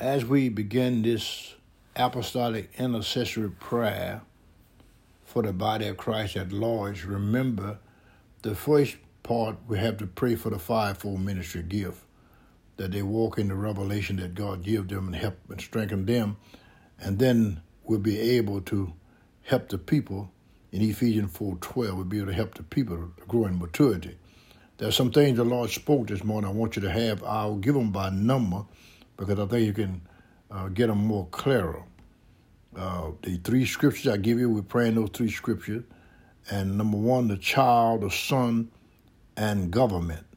As we begin this apostolic intercessory prayer for the body of Christ at large, remember the first part we have to pray for the fivefold ministry gift, that they walk in the revelation that God gives them and help and strengthen them, and then we'll be able to help the people. In Ephesians 4:12, we'll be able to help the people to grow in maturity. There's some things the Lord spoke this morning I want you to have. I'll give them by number because I think you can get them more clearer. The three scriptures I give you, we're praying those three scriptures. And number one, the child, the son, and government.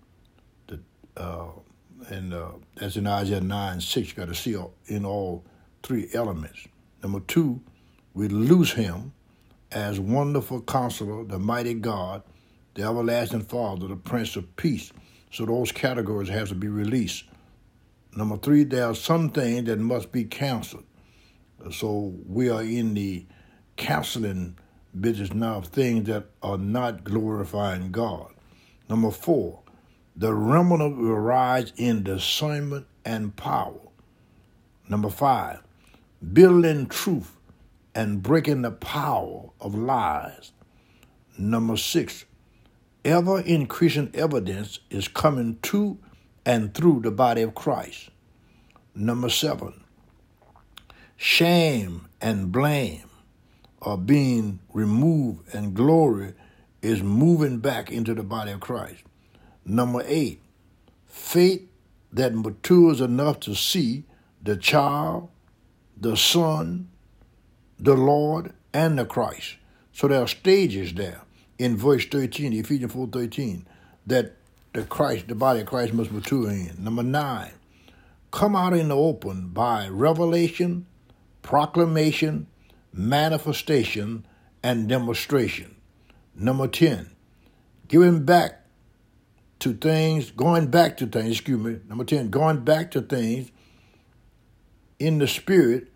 That's in Isaiah 9:6. You got to see in all three elements. Number two, we lose him as wonderful counselor, the mighty God, the everlasting Father, the Prince of Peace. So those categories have to be released. Number three, there are some things that must be canceled. So we are in the canceling business now of things that are not glorifying God. Number four, the remnant will rise in discernment and power. Number five, building truth and breaking the power of lies. Number six, ever-increasing evidence is coming to and through the body of Christ. Number seven, shame and blame are being removed and glory is moving back into the body of Christ. Number eight, faith that matures enough to see the child, the son, the Lord, and the Christ. So there are stages there in verse 13, Ephesians 4:13, that the body of Christ must mature in. Number nine, come out in the open by revelation, proclamation, manifestation, and demonstration. Number 10, going back to things. Number 10, going back to things in the Spirit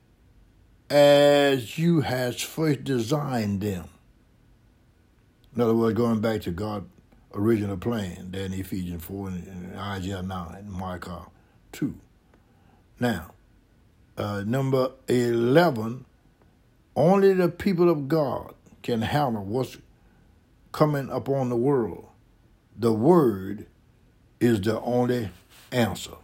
as you has first designed them. In other words, going back to God's original plan there in Ephesians 4 and Isaiah 9 and Micah 2. Now, number 11, only the people of God can handle what's coming upon the world. The Word is the only answer.